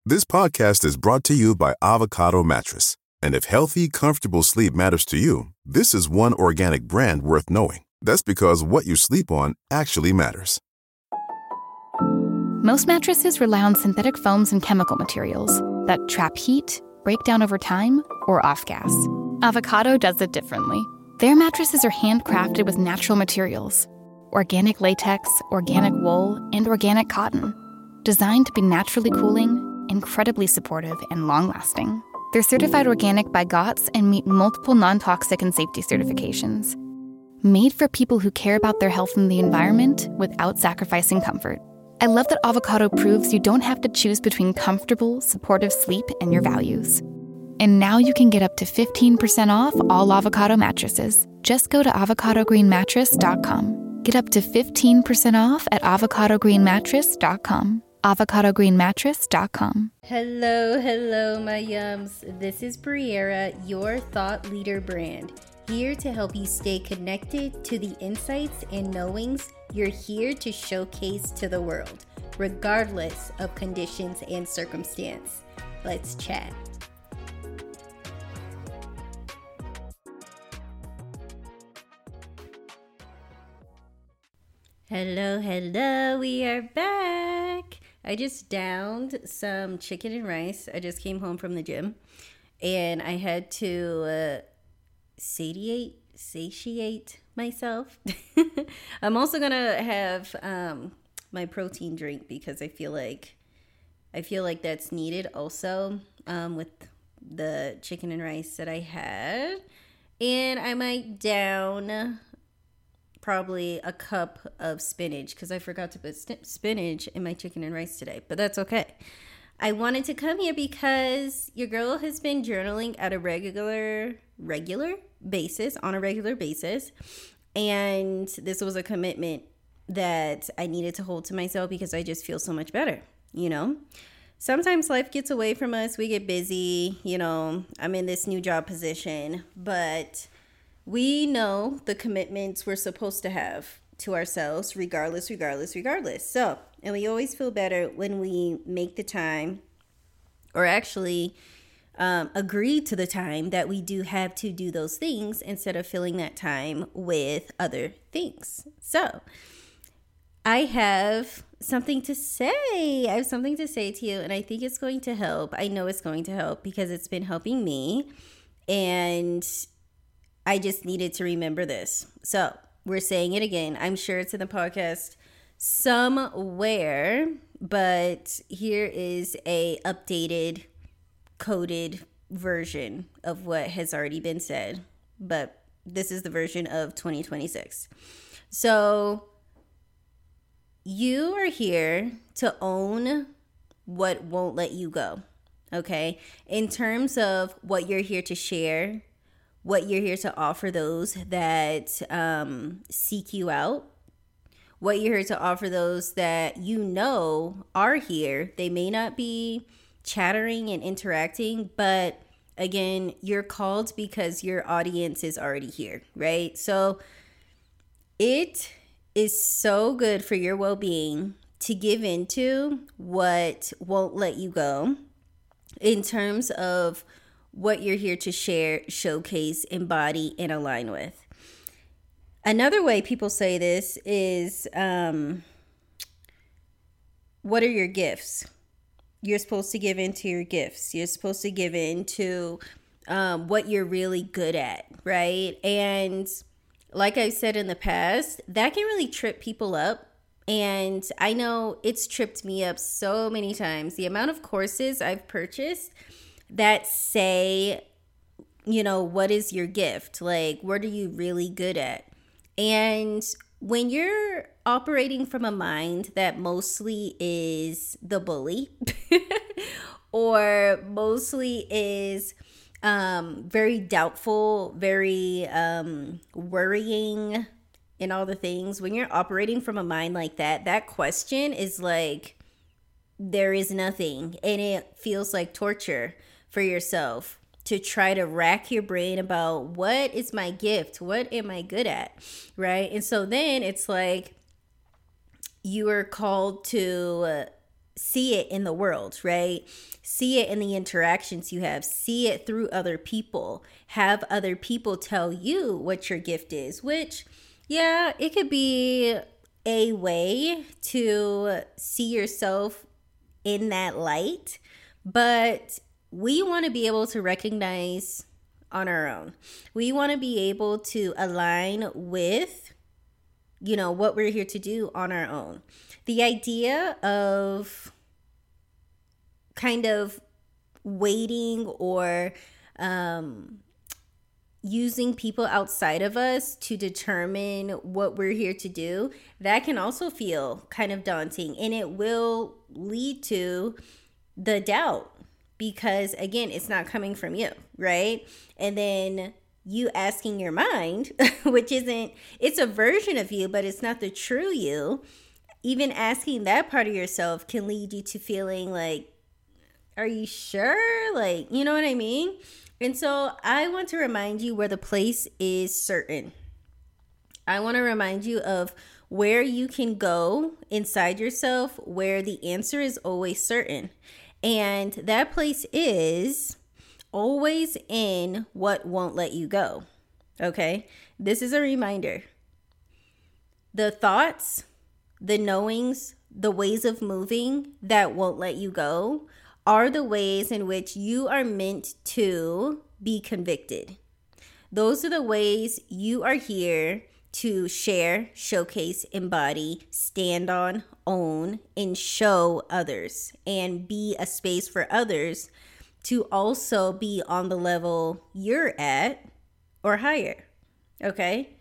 This podcast is brought to you by Avocado Mattress. And if healthy, comfortable sleep matters to you, this is one organic brand worth knowing. That's because what you sleep on actually matters. Most mattresses rely on synthetic foams and chemical materials that trap heat, break down over time, or off-gas. Avocado does it differently. Their mattresses are handcrafted with natural materials, organic latex, organic wool, and organic cotton, designed to be naturally cooling, incredibly supportive, and long-lasting. They're certified organic by GOTS and meet multiple non-toxic and safety certifications. Made for people who care about their health and the environment without sacrificing comfort. I love that Avocado proves you don't have to choose between comfortable, supportive sleep and your values. And now you can get up to 15% off all Avocado mattresses. Just go to avocadogreenmattress.com. Get up to 15% off at avocadogreenmattress.com. avocadogreenmattress.com. Hello, my yums. This is Briera, your thought leader brand, here to help you stay connected to the insights and knowings you're here to showcase to the world, regardless of conditions and circumstance. Let's chat. Hello, we are back. I just downed some chicken and rice. I just came home from the gym and I had to satiate myself. I'm also gonna have my protein drink because I feel like that's needed also with the chicken and rice that I had. And I might down probably a cup of spinach because I forgot to put spinach in my chicken and rice today, but that's okay. I wanted to come here because your girl has been journaling at a regular basis, and this was a commitment that I needed to hold to myself because I just feel so much better, you know? Sometimes life gets away from us, we get busy, you know, I'm in this new job position, but we know the commitments we're supposed to have to ourselves, regardless. So, and we always feel better when we make the time, or actually agree to the time that we do have to do those things instead of filling that time with other things. So, I have something to say. To you, and I think it's going to help. I know it's going to help because it's been helping me, and I just needed to remember this. So we're saying it again. I'm sure it's in the podcast somewhere, but here is a updated, coded version of what has already been said. But this is the version of 2026. So you are here to own what won't let you go, okay? In terms of what you're here to share, what you're here to offer those that seek you out, what you're here to offer those that you know are here. They may not be chattering and interacting, but again, you're called because your audience is already here, right? So it is so good for your well-being to give into what won't let you go in terms of what you're here to share, showcase, embody, and align with. Another way people say this is, what are your gifts? You're supposed to give into your gifts. You're supposed to give into what you're really good at, right? And like I've said in the past, that can really trip people up. And I know it's tripped me up so many times. The amount of courses I've purchased that say, you know, what is your gift? Like, what are you really good at? And when you're operating from a mind that mostly is the bully or mostly is very doubtful, very worrying and all the things, when you're operating from a mind like that, that question is like, there is nothing. And it feels like torture for yourself to try to rack your brain about what is my gift? What am I good at? Right? And so then it's like you are called to see it in the world, right? See it in the interactions you have. See it through other people. Have other people tell you what your gift is, which, yeah, it could be a way to see yourself in that light, but we want to be able to recognize on our own. We want to be able to align with, what we're here to do on our own. The idea of kind of waiting or using people outside of us to determine what we're here to do, that can also feel kind of daunting, and it will lead to the doubt because, again, it's not coming from you, right? And then you asking your mind, which it's a version of you, but it's not the true you. Even asking that part of yourself can lead you to feeling like, are you sure? Like, you know what I mean? And so I want to remind you where the place is certain. I want to remind you of where you can go inside yourself, where the answer is always certain. And that place is always in what won't let you go. Okay? This is a reminder. The thoughts, the knowings, the ways of moving that won't let you go are the ways in which you are meant to be convicted. Those are the ways you are here to share, showcase, embody, stand on, own, and show others, and be a space for others to also be on the level you're at or higher. Okay?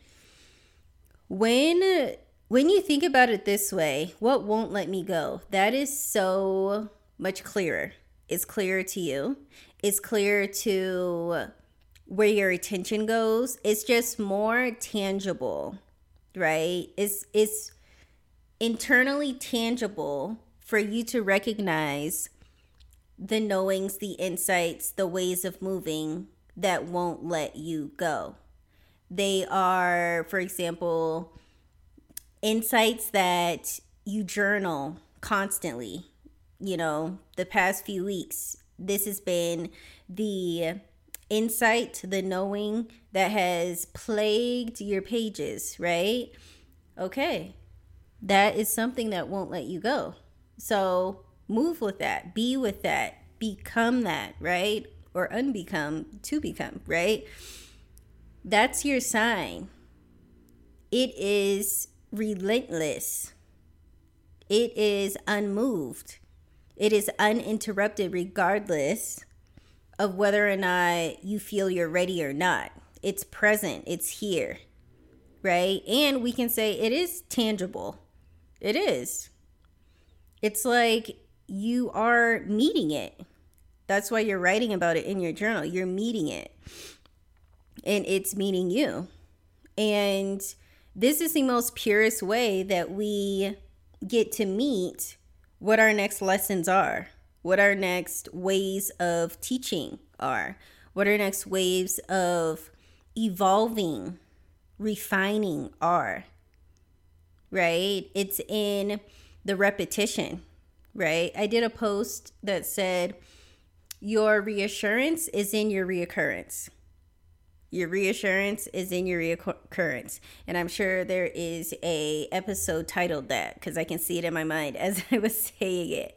When you think about it this way, what won't let me go? That is so much clearer. It's clearer to you. It's clearer to where your attention goes. It's just more tangible, right? It's internally tangible for you to recognize the knowings, the insights, the ways of moving that won't let you go. They are, for example, insights that you journal constantly. The past few weeks, this has been the insight, the knowing that has plagued your pages, right? Okay, that is something that won't let you go. So move with that, be with that, become that, right? Or unbecome to become, right? That's your sign. It is relentless. It is unmoved. It is uninterrupted regardless of whether or not you feel you're ready or not. It's present. It's here, right? And we can say it is tangible. It is. It's like you are meeting it. That's why you're writing about it in your journal. You're meeting it. And it's meeting you. And this is the most purest way that we get to meet what our next lessons are, what our next ways of teaching are, what our next ways of evolving, refining are, right? It's in the repetition, right? I did a post that said, your reassurance is in your reoccurrence. Your reassurance is in your reoccurrence. And I'm sure there is a episode titled that because I can see it in my mind as I was saying it.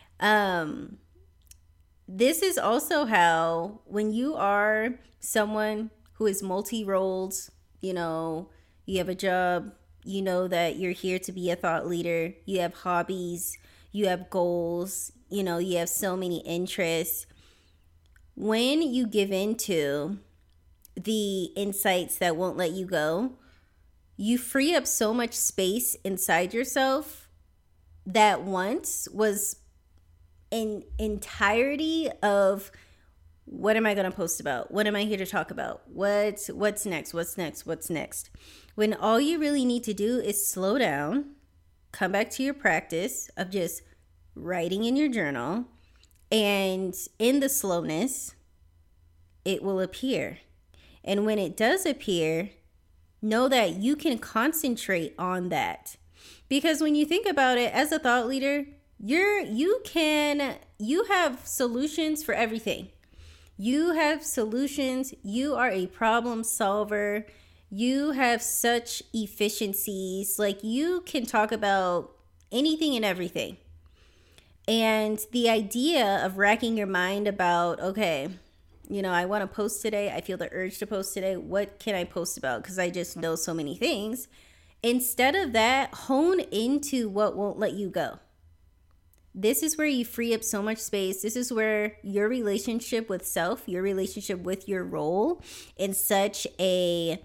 This is also how, when you are someone who is multi-rolled, you have a job, that you're here to be a thought leader, you have hobbies, you have goals, you have so many interests. When you give into the insights that won't let you go, you free up so much space inside yourself that once was an entirety of, what am I going to post about? What am I here to talk about? What's next? What's next? When all you really need to do is slow down, come back to your practice of just writing in your journal, and in the slowness, it will appear. And when it does appear, know that you can concentrate on that. Because when you think about it, as a thought leader, You have solutions for everything. You have solutions. You are a problem solver. You have such efficiencies. Like, you can talk about anything and everything. And the idea of racking your mind about, okay, I want to post today. I feel the urge to post today. What can I post about? Because I just know so many things. Instead of that, hone into what won't let you go. This is where you free up so much space. This is where your relationship with self, your relationship with your role in such a,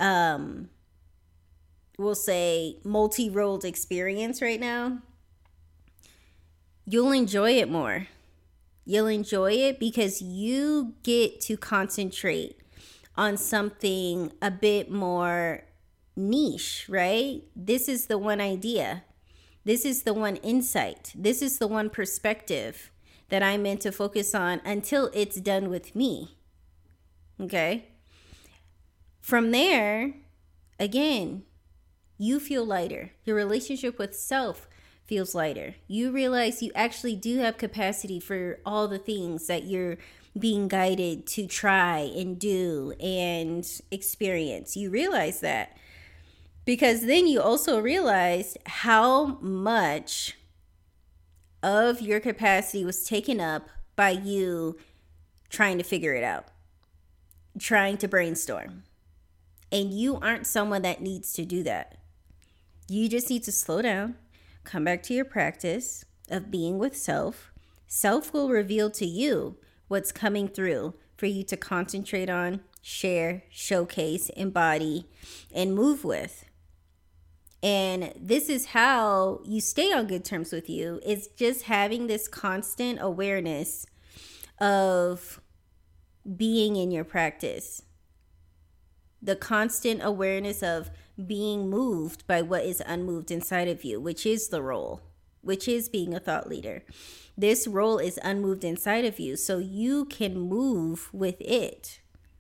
we'll say, multi-rolled experience right now, you'll enjoy it more. You'll enjoy it because you get to concentrate on something a bit more niche, right? This is the one idea. This is the one insight. This is the one perspective that I'm meant to focus on until it's done with me. Okay? From there, again, you feel lighter. Your relationship with self feels lighter. You realize you actually do have capacity for all the things that you're being guided to try and do and experience. You realize that. Because then you also realized how much of your capacity was taken up by you trying to figure it out, trying to brainstorm. And you aren't someone that needs to do that. You just need to slow down, come back to your practice of being with self. Self will reveal to you what's coming through for you to concentrate on, share, showcase, embody, and move with. And this is how you stay on good terms with you. It's just having this constant awareness of being in your practice. The constant awareness of being moved by what is unmoved inside of you, which is the role, which is being a thought leader. This role is unmoved inside of you, so you can move with it.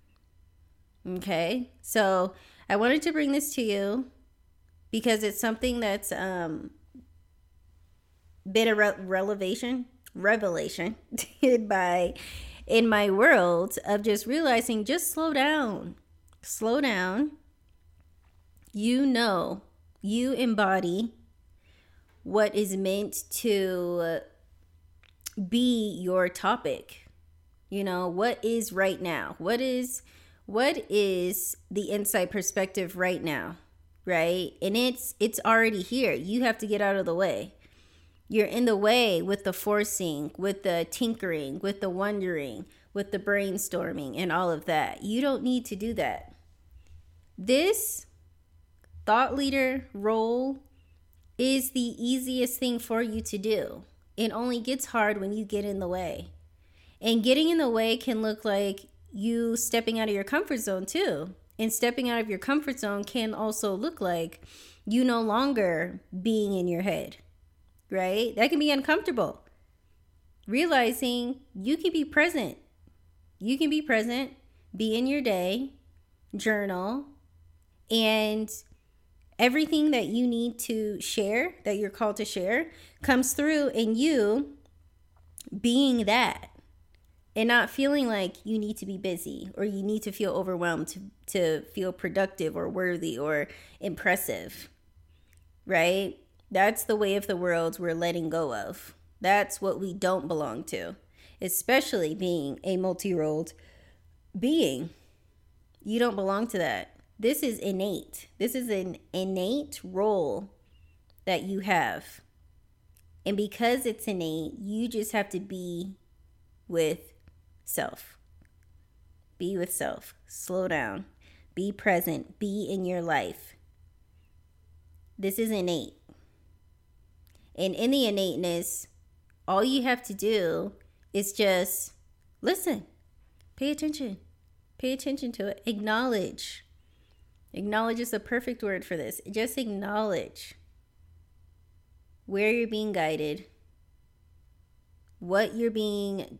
Okay? So I wanted to bring this to you because it's something that's been a revelation in my world of just realizing, just slow down. Slow down. You embody what is meant to be your topic. What is right now? What is the insight perspective right now? Right? And it's already here. You have to get out of the way. You're in the way with the forcing, with the tinkering, with the wondering, with the brainstorming and all of that. You don't need to do that. This thought leader role is the easiest thing for you to do. It only gets hard when you get in the way. And getting in the way can look like you stepping out of your comfort zone too. And stepping out of your comfort zone can also look like you no longer being in your head, right? That can be uncomfortable. Realizing you can be present. You can be present, be in your day, journal, and everything that you need to share, that you're called to share, comes through in you being that. And not feeling like you need to be busy or you need to feel overwhelmed to feel productive or worthy or impressive, right? That's the way of the world we're letting go of. That's what we don't belong to, especially being a multi-rolled being. You don't belong to that. This is innate. This is an innate role that you have. And because it's innate, you just have to be with self. Be with self. Slow down. Be present. Be in your life. This is innate. And in the innateness, all you have to do is just listen. Pay attention. Pay attention to it. Acknowledge. Acknowledge is the perfect word for this. Just acknowledge where you're being guided, what you're being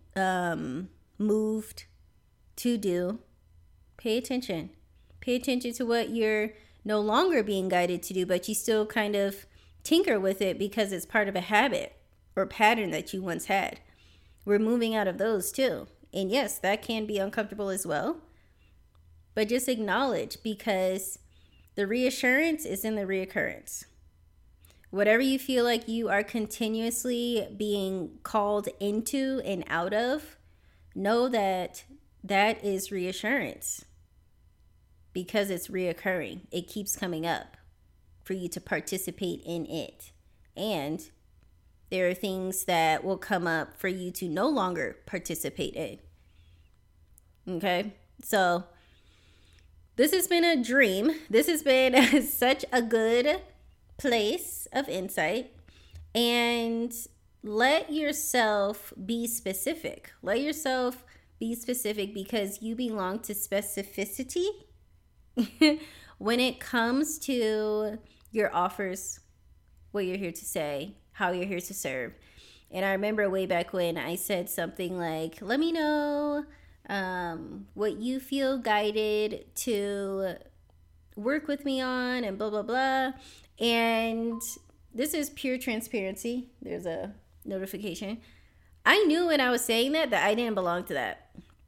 moved to do. Pay attention. Pay attention to what you're no longer being guided to do, but you still kind of tinker with it because it's part of a habit, or pattern that you once had. We're moving out of those too. And yes, that can be uncomfortable as well. But just acknowledge, because the reassurance is in the reoccurrence. Whatever you feel like you are continuously being called into and out of, know that that is reassurance, because it's reoccurring. It keeps coming up for you to participate in it. And there are things that will come up for you to no longer participate in. Okay? So this has been a dream. This has been such a good place of insight. And let yourself be specific. Let yourself be specific, because you belong to specificity when it comes to your offers, what you're here to say, how you're here to serve. And I remember way back when I said something like, let me know what you feel guided to work with me on, and blah, blah, blah. And this is pure transparency. There's a notification. I knew when I was saying that I didn't belong to that.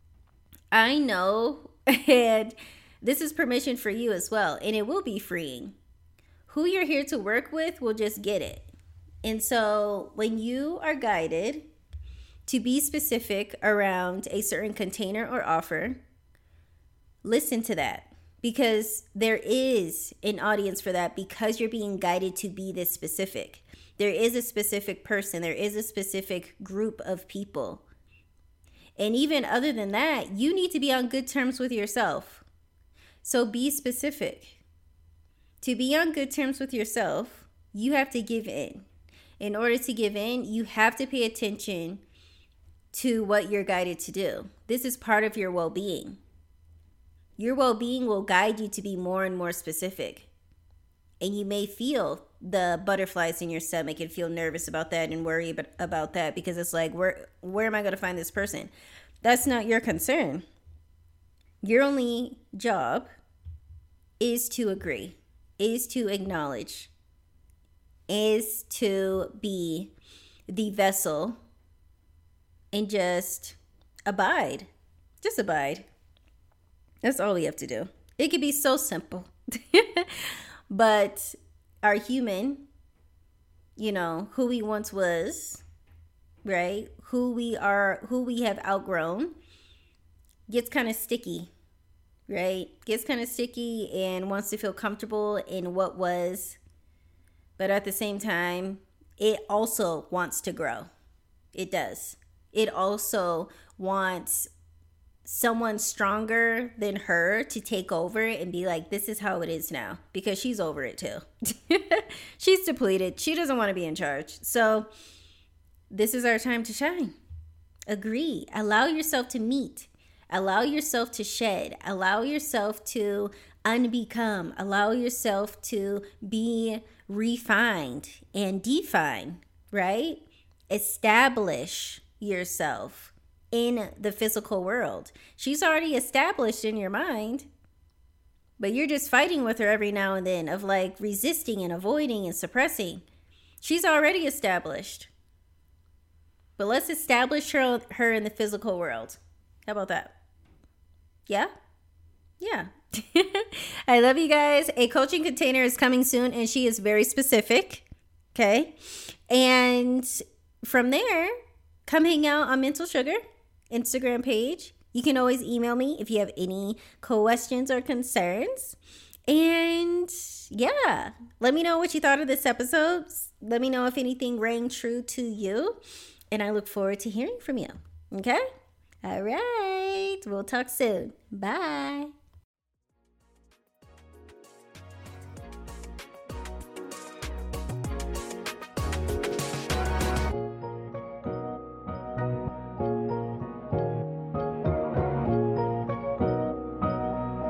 I know, and this is permission for you as well. And it will be freeing. Who you're here to work with will just get it. And so when you are guided to be specific around a certain container or offer, listen to that, because there is an audience for that, because you're being guided to be this specific. There is a specific person. There is a specific group of people. And even other than that, you need to be on good terms with yourself. So be specific. To be on good terms with yourself, you have to give in. In order to give in, you have to pay attention to what you're guided to do. This is part of your well-being. Your well-being will guide you to be more and more specific. And you may feel the butterflies in your stomach and feel nervous about that and worry about that, because it's like, where am I going to find this person? That's not your concern. Your only job is to agree, is to acknowledge, is to be the vessel, and just abide. Just abide. That's all we have to do. It could be so simple. But our human, who we once was, right? Who we are, who we have outgrown, gets kind of sticky, right? Gets kind of sticky and wants to feel comfortable in what was. But at the same time, it also wants to grow. It does. It also wants someone stronger than her to take over and be like, this is how it is now, because she's over it too. She's depleted. She doesn't want to be in charge. So this is our time to shine. Agree. Allow yourself to meet. Allow yourself to shed. Allow yourself to unbecome. Allow yourself to be refined and define, right? Establish yourself in the physical world. She's already established in your mind, but you're just fighting with her every now and then of like resisting and avoiding and suppressing. She's already established. But let's establish her in the physical world. How about that? Yeah? Yeah. I love you guys. A coaching container is coming soon, and she is very specific. Okay? And from there, come hang out on Mental Sugar Instagram page. You can always email me if you have any questions or concerns. And yeah, let me know what you thought of this episode. Let me know if anything rang true to you. And I look forward to hearing from you. Okay? All right. We'll talk soon. Bye.